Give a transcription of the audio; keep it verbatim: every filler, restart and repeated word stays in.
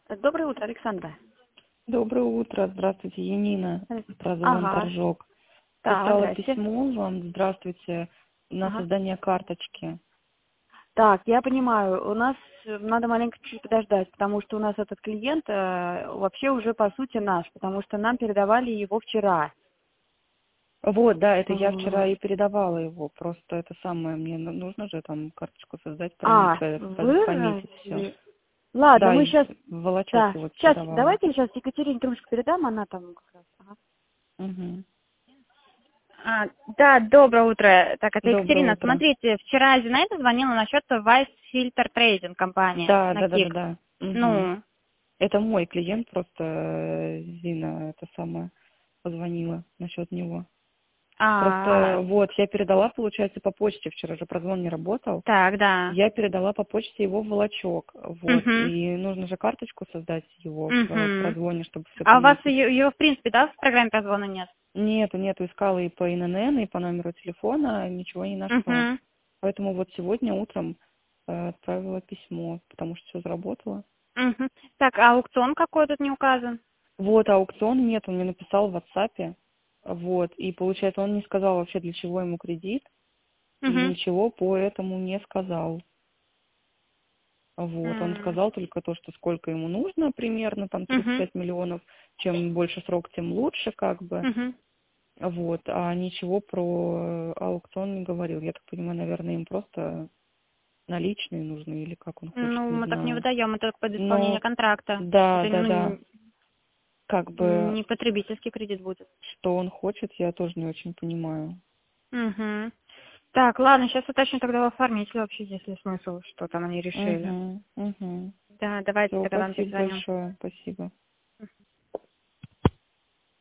Доброе утро, Александра. Доброе утро. Здравствуйте, Янина. Э, Прозвон Ага, Торжок. да, Писала здрасте. письмо вам, здравствуйте, на Ага. создание карточки. Так, я понимаю, у нас э, надо маленько чуть подождать, потому что у нас этот клиент э, вообще уже по сути наш, потому что нам передавали его вчера. Вот, да, это я вчера Вот. и передавала его. Просто это самое, мне ну- нужно же там карточку создать, прони- А, э, по- вы пометить все. разве? Ладно, Да, мы и сейчас, в волочок да, его сейчас, передавала. давайте сейчас Екатерине трубочку передам, она там как раз. Ага. Угу. А, да, доброе утро. Так, это Доброе Екатерина. утро. Смотрите, вчера Зинаида звонила насчет Vice Filter Trading компании Да, на да, да, да, КИК. да. Угу. Ну, Это мой клиент, просто э, Зина, это самое, позвонила насчет него. а, Просто вот, я передала, получается, по почте, вчера же прозвон не работал, так, да. я передала по почте его в волочок, вот, Угу, и нужно же карточку создать его в э, угу. прозвоне, чтобы все А у вас пометить. ее, ее, в принципе, да, в программе прозвона нет? Нету, нету, искала и по ИНН, и по номеру телефона, ничего не нашла. Угу, Поэтому вот сегодня утром э, отправила письмо, потому что все заработало. угу. Так, а аукцион какой тут не указан? Вот, аукцион нет, он мне написал в WhatsApp, вот, и получается, он не сказал вообще, для чего ему кредит, и Угу. ничего по этому не сказал. Вот, он сказал только то, что сколько ему нужно примерно, там тридцать Угу, пять миллионов, чем больше срок, тем лучше, как бы. угу. Вот, а ничего про э, аукцион не говорил. Я так понимаю, наверное, им просто наличные нужны или как он хочет, Ну, не мы так не знаю. выдаем, это только под исполнение Но, контракта. да, Это, да, да, ну, как бы, не потребительский кредит будет. что он хочет, я тоже не очень понимаю. Угу. Так, ладно, сейчас уточню тогда у оформителя вообще, есть ли смысл, что там они решили. Угу, угу. Да, давайте Все, тогда вам спасибо перезвоню. большое, спасибо.